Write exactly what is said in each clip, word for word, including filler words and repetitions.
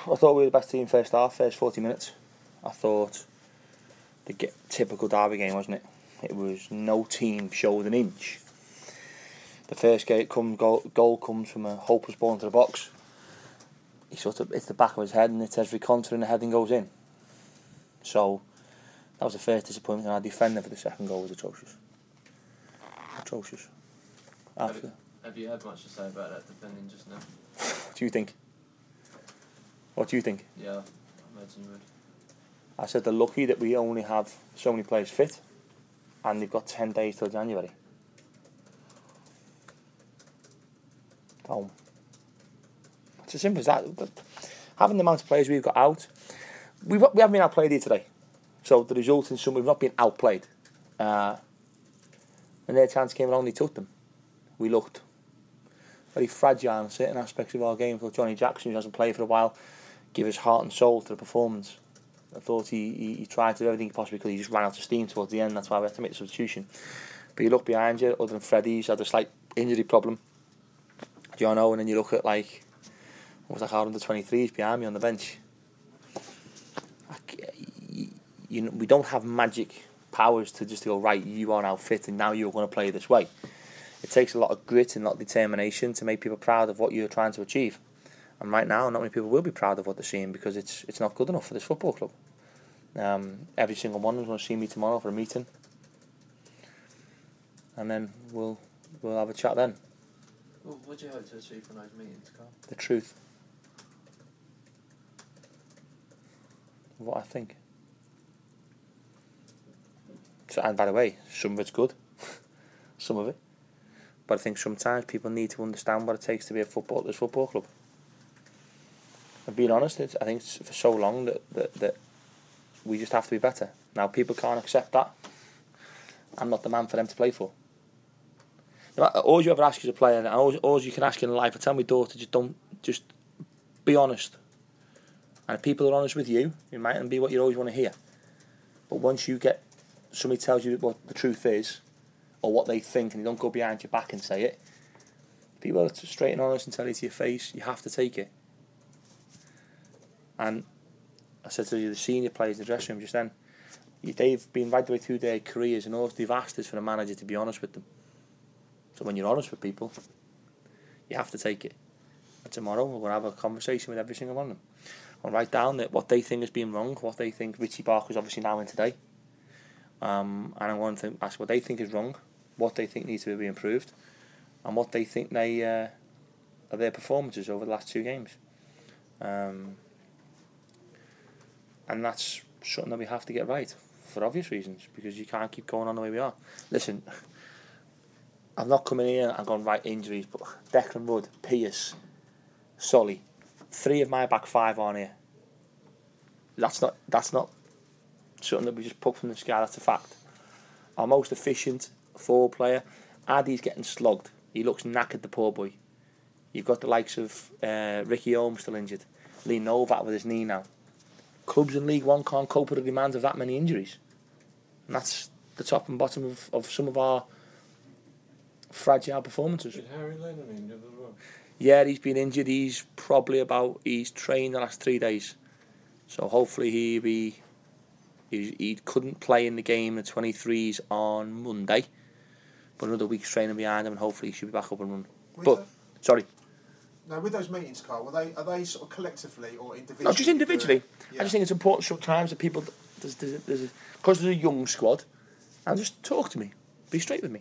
I thought we were the best team first half, first forty minutes. I thought the get, typical derby game, wasn't it? It was no team showed an inch. The first gate come, goal, goal comes from a hopeless ball into the box. He sort of hits the back of his head and it says Recontra and the heading goes in. So that was the first disappointment, and our defender for the second goal was atrocious. Atrocious. Have you, have you had much to say about that defending just now? What do you think? What do you think? Yeah, I imagine you would. I said they're lucky that we only have so many players fit, and they've got ten days till January. Oh, it's as simple as that. But having the amount of players we've got out, we've we haven't been outplayed here today, so the result in some we've not been outplayed. Uh, when their chance came along, they took them. We looked very fragile in certain aspects of our game. For Johnny Jackson, who hasn't played for a while, give his heart and soul to the performance. I thought he, he, he tried to do everything he possibly could. He just ran out of steam towards the end. That's why we had to make the substitution. But you look behind you, other than Freddie, he's had a slight injury problem. Do you know? And then you look at like what was like our under twenty-threes behind me on the bench. Like, you, you know, we don't have magic powers to just go, right, you are now fit and now you're going to play this way. It takes a lot of grit and a lot of determination to make people proud of what you're trying to achieve. And right now, not many people will be proud of what they're seeing because it's it's not good enough for this football club. Um, every single one of them is going to see me tomorrow for a meeting, and then we'll we'll have a chat then. Well, what do you hope to achieve from those meetings, Carl? The truth. What I think. So, and by the way, some of it's good, some of it. But I think sometimes people need to understand what it takes to be a football this football club. And being honest, it's, I think it's for so long that, that that we just have to be better. Now people can't accept that. I'm not the man for them to play for. No, all you ever ask as a player, and all, all you can ask in life, I tell my daughter, just don't, just be honest. And if people are honest with you, it mightn't be what you always want to hear. But once you get, somebody tells you what the truth is, or what they think, and they don't go behind your back and say it, people are straight and honest and tell you to your face, you have to take it. And I said to you, the senior players in the dressing room just then, they've been right the way through their careers, and all they've asked is for a manager to be honest with them. So when you're honest with people, you have to take it. And tomorrow we're going to have a conversation with every single one of them. I'll write down that what they think is being wrong, what they think Richie Barker's obviously now in today. Um, and I'm going to ask what they think is wrong, what they think needs to be improved, and what they think they uh, are their performances over the last two games. Um, and that's something that we have to get right for obvious reasons, because you can't keep going on the way we are. Listen, I've not come in here and gone right injuries, but Declan Rudd, Pierce, Solly, three of my back five on here. That's not that's not something that we just pluck from the sky. That's a fact. Our most efficient forward player, Addy's getting slogged. He looks knackered, the poor boy. You've got the likes of uh, Ricky Holmes still injured, Lee Novak with his knee now. Clubs in League One can't cope with the demands of that many injuries, and that's the top and bottom of, of some of our fragile performances. Is Harry Lennon injured as well? Yeah, he's been injured. He's probably about. He's trained the last three days, so hopefully he be. He, he couldn't play in the game at twenty-threes on Monday, but another week's training behind him, and hopefully he should be back up and running. With But the, sorry, now with those meetings, Carl, are they are they sort of collectively or individually? not just individually. Yeah. I just think it's important sometimes that people there's there's there's a, because there's a young squad, and just talk to me, be straight with me,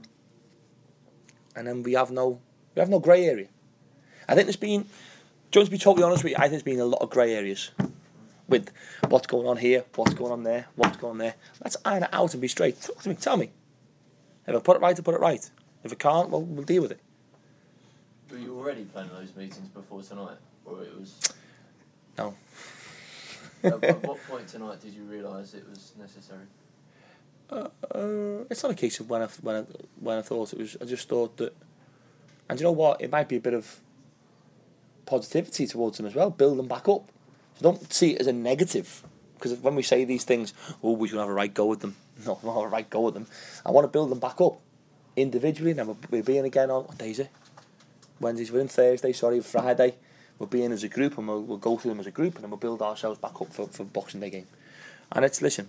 and then we have no we have no grey area. I think there's been, just to be totally honest with you, I think there's been a lot of grey areas with what's going on here, what's going on there, what's going on there. Let's iron it out and be straight. Talk to me, tell me. If I put it right, I put it right. If I can't, well, we'll deal with it. Were you already planning those meetings before tonight, or it was? No. At what, what point tonight did you realise it was necessary? Uh, uh, it's not a case of when I when I when I thought it was. I just thought that, and you know what? It might be a bit of positivity towards them as well. Build them back up. So don't see it as a negative, because when we say these things, oh, we should have a right go with them. No, we don't have a right go with them. I want to build them back up individually. Then we'll be in again on what day is it? Wednesdays. We're in Thursday. Sorry, Friday. We'll be in as a group, and we'll, we'll go through them as a group, and then we'll build ourselves back up for, for Boxing Day game. And it's, listen,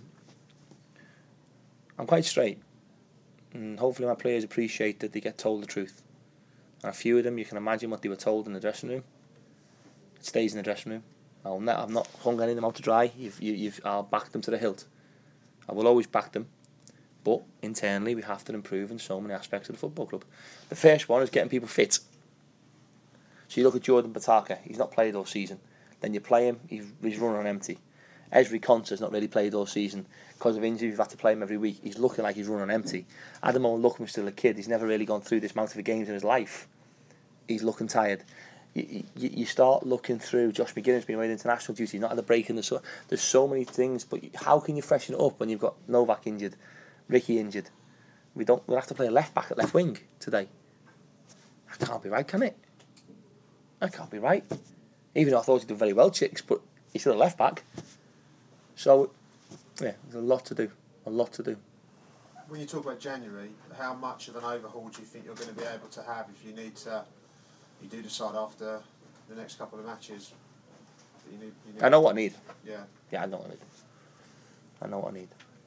I'm quite straight, and hopefully my players appreciate that they get told the truth. And a few of them, you can imagine what they were told in the dressing room. It stays in the dressing room. I'll ne- I've not hung any of them out to dry. You've, you, you've, I'll back them to the hilt. I will always back them. But internally, we have to improve in so many aspects of the football club. The first one is getting people fit. So you look at Jordan Bataka, he's not played all season. Then you play him, he's, he's running on empty. Esri Konsa's not really played all season. Because of injury, we've had to play him every week. He's looking like he's running on empty. Adam O'Loughlin was still a kid. He's never really gone through this amount of games in his life. He's looking tired. You, you, you start looking through Josh McGuinness being away with international duty, not had a break in the sun. There's so many things, but how can you freshen it up when you've got Novak injured, Ricky injured? We don't. We'll have to play a left back at left wing today. That can't be right, can it? That can't be right. Even though I thought he'd done very well, Chicks, but he's still a left back. So, yeah, there's a lot to do. A lot to do. When you talk about January, how much of an overhaul do you think you're going to be able to have if you need to? You do decide after the next couple of matches. That you need, you need I know what I need. Yeah. Yeah, I know what I need. I know what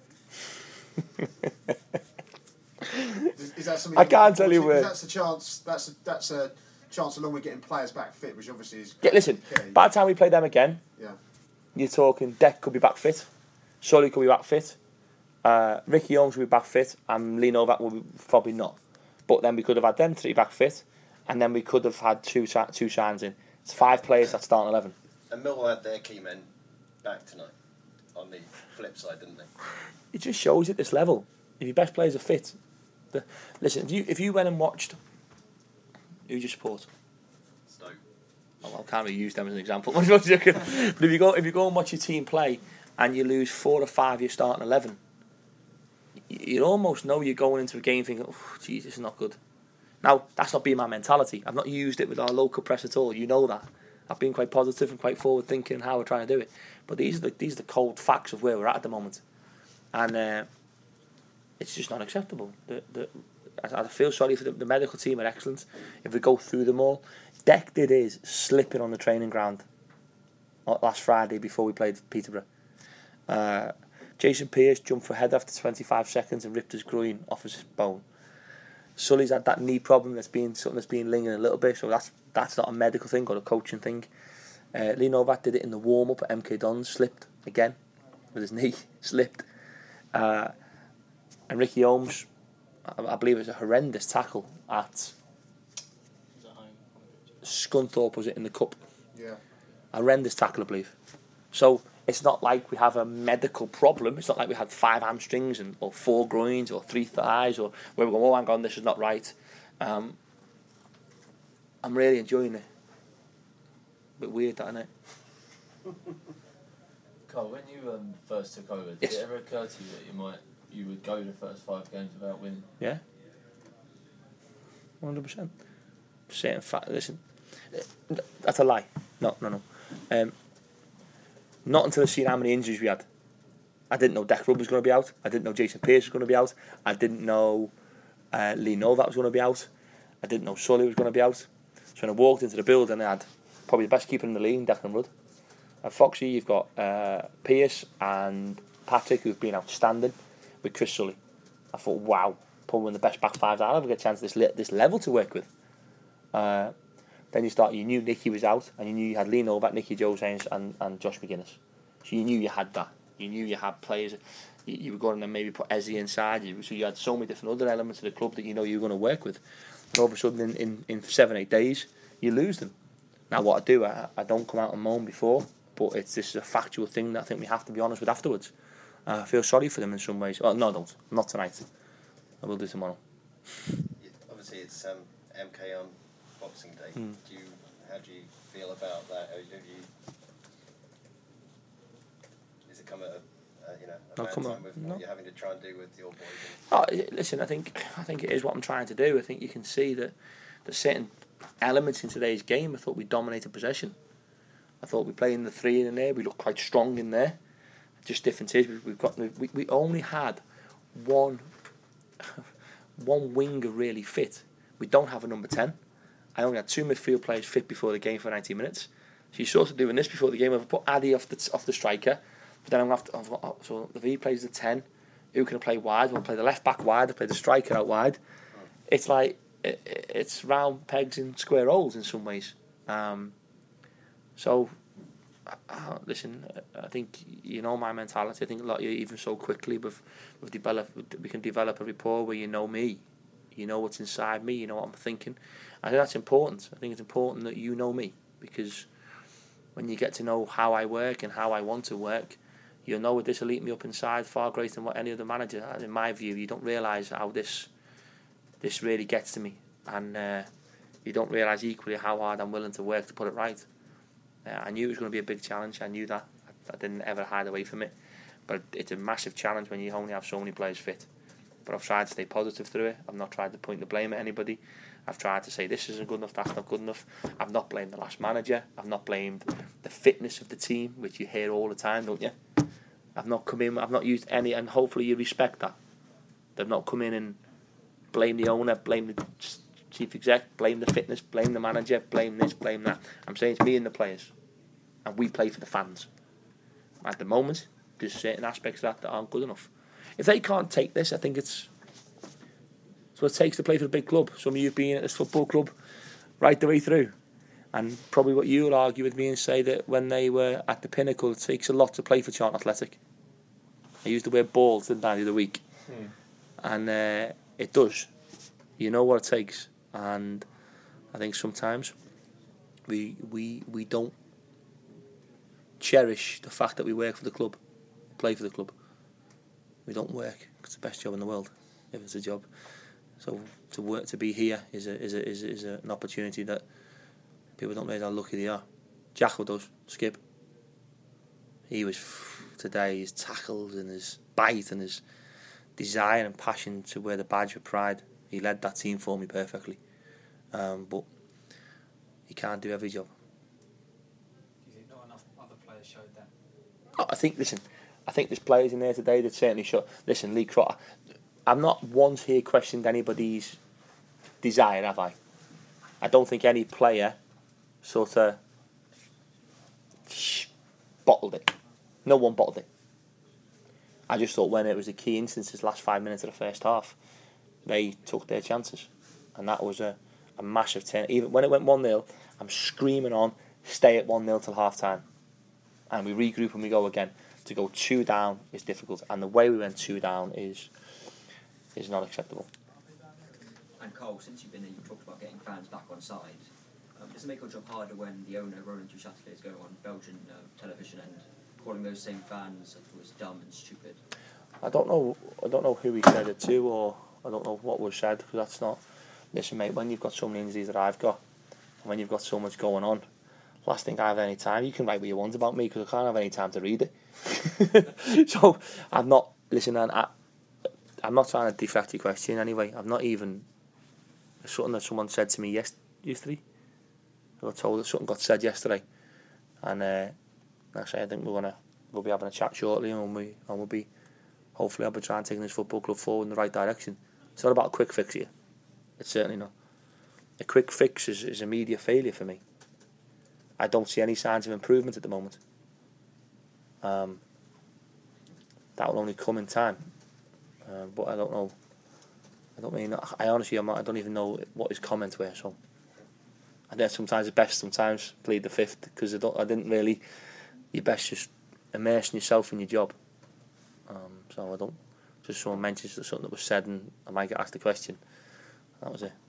I need. Is, is that something? I can't tell you where. That's a chance. That's a, that's a chance along with getting players back fit, which obviously is. Yeah, listen. Key. By the time we play them again, yeah, you're talking Deck could be back fit, Sully could be back fit, uh, Ricky Holmes will be back fit, and Lee Novak will be probably not. But then we could have had them three back fit, and then we could have had two two signs in. It's five players that start eleven. And Millwall had their key men back tonight. On the flip side, didn't they? It just shows at this level, if your best players are fit. The, listen, if you if you went and watched, who do you support? Stoke. Oh, I can't really use them as an example. But if you go if you go and watch your team play and you lose four or five, you're starting eleven. You almost know you're going into a game thinking, "Oh, geez, this is not good." Now that's not been my mentality. I've not used it with our local press at all. You know that. I've been quite positive and quite forward thinking in how we're trying to do it. But these are the these are the cold facts of where we're at at the moment, and uh, it's just not acceptable. The, the, I, I feel sorry for the, the medical team are excellent. If we go through them all, Deck did his slipping on the training ground last Friday before we played Peterborough. Uh, Jason Pearce jumped for a head after twenty-five seconds and ripped his groin off his bone. Sully's had that knee problem that's been something that's been lingering a little bit, so that's that's not a medical thing or a coaching thing. Uh, Lee Novak did it in the warm up at M K Dons, slipped again with his knee, slipped. Uh, and Ricky Holmes, I, I believe it was a horrendous tackle at Scunthorpe, was it, in the cup? Yeah. A horrendous tackle, I believe. So it's not like we have a medical problem. It's not like we had five hamstrings and or four groins or three thighs or where we go, oh, hang on, this is not right. Um, I'm really enjoying it. A bit weird, that, isn't it? Carl, when you um, first took over, did Yes. it ever occur to you that you might you would go the first five games without winning? Yeah. one hundred percent. Saying fact, listen, that's a lie. No, no, no. Um, not until I seen how many injuries we had. I didn't know Deck Rubb was going to be out. I didn't know Jason Pearce was going to be out. I didn't know uh, Lee Novak was going to be out. I didn't know Sully was going to be out. So when I walked into the building, I had probably the best keeper in the league, Declan Rudd. At Foxy, you've got uh, Pearce and Patrick, who've been outstanding, with Chris Sully. I thought, wow, probably one of the best back fives I'll ever get a chance this le- this level to work with. Uh, then you start, you knew Nicky was out, and you knew you had Lee Novak, Nicky Jones and, and Josh McGuinness. So you knew you had that. You knew you had players. You, you were going to maybe put Ezzy inside you. So you had so many different other elements of the club that you know you were going to work with. And all of a sudden, in, in, in seven, eight days, you lose them. Now, what I do, I, I don't come out and moan before, but it's this is a factual thing that I think we have to be honest with afterwards. Uh, I feel sorry for them in some ways. Oh, no, I don't. Not tonight. I will do tomorrow. Yeah, obviously, it's um, M K on Boxing Day. Mm. Do you, how do you feel about that? Have you, is it come at a, uh, you know, a No, bad come time on. with No. what you're having to try and do with your boys? Oh, listen, I think I think it is what I'm trying to do. I think you can see that there's certain elements in today's game. I thought we dominated possession. I thought we played in the three in there. We looked quite strong in there. Just difference is we've got we we only had one one winger really fit. We don't have a number ten, I only had two midfield players fit before the game for ninety minutes. So you're sort of doing this before the game. I've put Addy off the off the striker, but then I'm going to have to. I've, so the V plays the ten. Who can I play wide? We'll play the left back wide. I'll play the striker out wide. It's like it, it's round pegs in square holes in some ways. Um, so, uh, listen, I think you know my mentality. I think a lot of you, even so quickly, we've, we've developed. We can develop a rapport where you know me, you know what's inside me, you know what I'm thinking. I think that's important. I think it's important that you know me, because when you get to know how I work and how I want to work, you'll know that this will eat me up inside far greater than what any other manager. In my view, you don't realise how this this really gets to me, and uh, you don't realise equally how hard I'm willing to work to put it right. Uh, I knew it was going to be a big challenge. I knew that. I, I didn't ever hide away from it. But it's a massive challenge when you only have so many players fit. But I've tried to stay positive through it. I've not tried to point the blame at anybody. I've tried to say this isn't good enough, that's not good enough. I've not blamed the last manager. I've not blamed the fitness of the team, which you hear all the time, don't you? I've not come in, I've not used any, and hopefully you respect that. They've not come in and blame the owner, blame the chief exec, blame the fitness, blame the manager, blame this, blame that. I'm saying it's me and the players. And we play for the fans. At the moment, there's certain aspects of that that aren't good enough. If they can't take this, I think it's it's what it takes to play for a big club. Some of you have been at this football club right the way through. And probably what you will argue with me and say that when they were at the pinnacle, it takes a lot to play for Charlton Athletic. I used the word balls, didn't I, the other week? Hmm. And uh, it does. You know what it takes. And I think sometimes we we we don't cherish the fact that we work for the club, play for the club. We don't work. It's the best job in the world, if it's a job. So to work, to be here is a is a is, a, is a, an opportunity that people don't realise how lucky they are. Jacko does. Skip. He was today. His tackles and his bite and his desire and passion to wear the badge with pride. He led that team for me perfectly. Um, but he can't do every job. Do you think not enough other players showed that? Oh, I think. Listen, I think there's players in there today that certainly show. Listen, Lee Crotter. I'm not once here questioned anybody's desire, have I? I don't think any player sort of bottled it. No one bottled it. I just thought when it was a key instance, this last five minutes of the first half, they took their chances, and that was a, a massive turn. Even when it went one nil, I'm screaming on, stay at one nil till half time, and we regroup and we go again. To go two down is difficult, and the way we went two down is is not acceptable. And Cole, since you've been there, you've talked about getting fans back on side. Um, does it make your job harder when the owner, Roland Duchâtelet, is going on Belgian uh, television and calling those same fans was dumb and stupid? I don't know. I don't know who he said it to, or I don't know what was said, because that's not. Listen, mate. When you've got so many injuries that I've got, and when you've got so much going on, last thing I have any time. You can write what you want about me because I can't have any time to read it. So I'm not. Listen, I, I'm not trying to deflect your question anyway. I've not even. Something that someone said to me yes, yesterday. I got told that something got said yesterday, and uh, actually I think we're gonna we'll be having a chat shortly, and we and we'll be hopefully I'll be trying to take this football club forward in the right direction. It's not about a quick fix here. It's certainly not. A quick fix is, is immediate failure for me. I don't see any signs of improvement at the moment. Um, that will only come in time, uh, but I don't know. I don't mean. I honestly, I'm not, I don't even know what his comments were. So, I think sometimes it's best sometimes plead the fifth because I don't. I didn't really. You're best just immersing yourself in your job. Um, so I don't. Just someone mentions something that was said, and I might get asked a question. That was it.